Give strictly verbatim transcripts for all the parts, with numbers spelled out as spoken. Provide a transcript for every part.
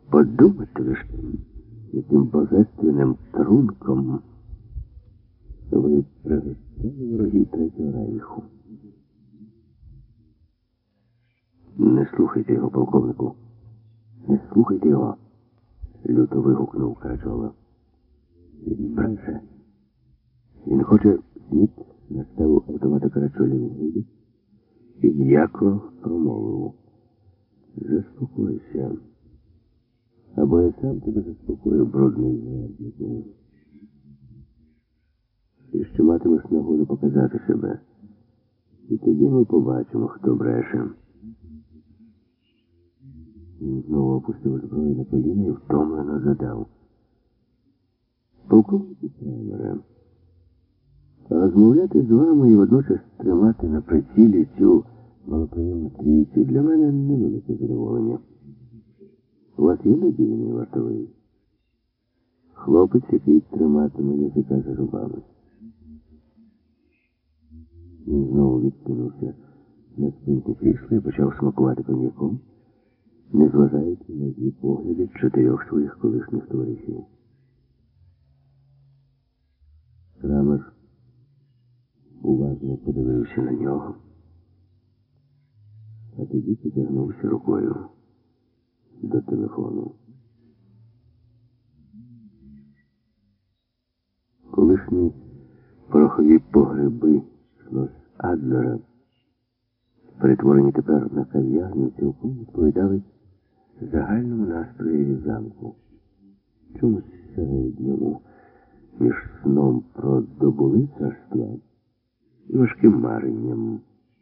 Подумати лише, яким божественним трунком ви пригостили ворогів Третього Рейху. Не слухайте його, полковнику. Не слухайте його, люто вигукнув Карачола. Він бреше. Він хоче Сміт наставив автомата Карачолі в груди і м'яко промовив. Заспокойся. Або я сам тебе заспокою, брудний зраднику. Ти ще матимеш нагоду показати себе. І тоді ми побачимо, хто бреше. Він знову опустив зброю на коліна і втомлено задав. Полковнику Крамере, розмовляти з вами і водночас тримати на прицілі цю малоприємну трійцю для мене невелике задоволення. У вас є надійний вартовий? Хлопець, який триматиме язика за зубами. Він знову відкинувся на спинку крісла і почав смакувати коньяком, не зважаючи на злі погляди чотирьох своїх колишніх товаришів. Крамер уважно подивився на нього, а тоді потягнувся рукою до телефону. Колишні порохові погреби Шлос-Адлера, перетворені тепер на кав'ярню, цілком відповідали загальному настроєві замку. Чомусь середньому між сном про добули царства і важким маренням.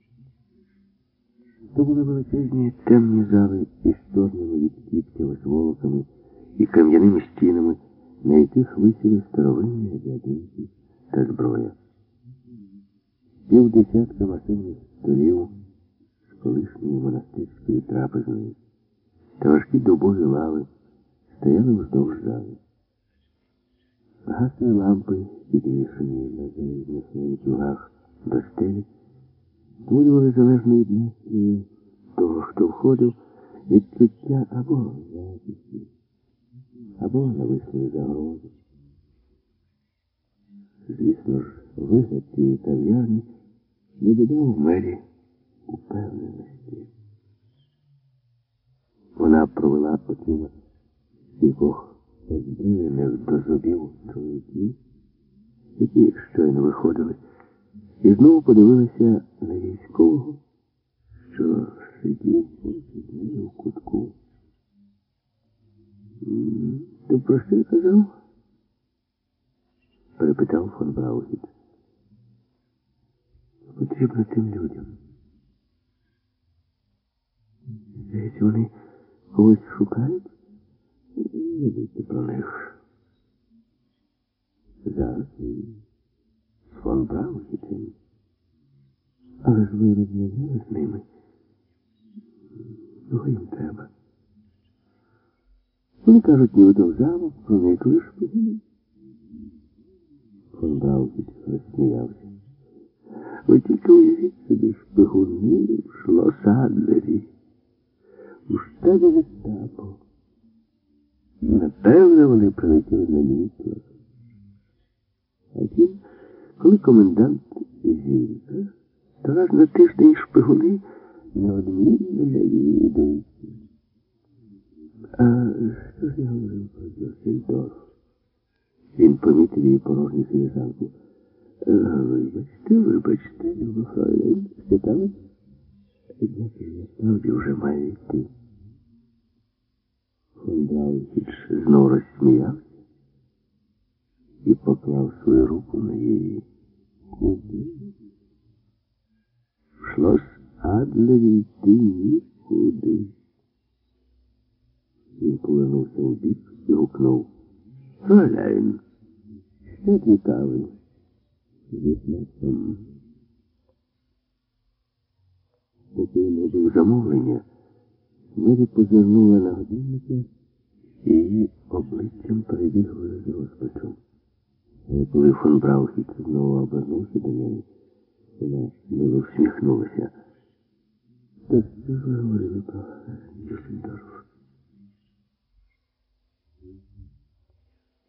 То були величезні темні зали із чорними відкидками, сволоками і кам'яними стінами, на яких висіли старовинні обладунки та зброя. Півдесятка масивних столів з колишньої монастирської трапезної та важкі дубові лави стояли вздовж зали. Гасні лампи, підвішені на залізних ланцюгах до стелі, створювали залежно від настрою того, хто входив, відчуття або затиші, або навислої загрози. Звісно ж, вигляд цієї кав'ярні не додав мері упевненості. Вона провела очима кількох озброєних до зубів чоловіків, які щойно виходили, і знову подивилася на військового, що сидів поруч неї у кутку. «То про що я казав?» – перепитав фон Браухіт. «Потрібно тим людям. Здається, вони когось шукають? Не дійте про них. Зараз і з фон Браухітом. Але ж ви розмовляли з ними. Чого їм треба? Вони кажуть, нібито в замок проникли шпигуни». Фон Браухіт розсміявся. «Ви тільки уявіть собі шпигуни в Шлос-Адлері, у штабі гестапо. Напевно, вони прилетіли на мітлах. А тім, коли комендант жінка, то раз на тиждень шпигуни неодмінно навідуються. А що ж я говорив про Дюссельдорф?» Він помітив її порожню філіжанку. «Вибачте, вибачте, Люба фройлен, що там? Дякую, я справді вже маю йти». Фон Браухіт знову розсміявся і поклав свою руку на її куди. В Шлос-Адлері йти нікуди. Він повернувся у бік і гукнув: «Фройлен, ще дві кави зі смаком». Поки він робив замовлення, Мері позирнула на годинника, і її обличчям перебігли з розпачу. Але коли фон Браухіт знову обернувся до неї, вона мило всміхнулася. «То що ж ви говорили про Дюссельдорф?»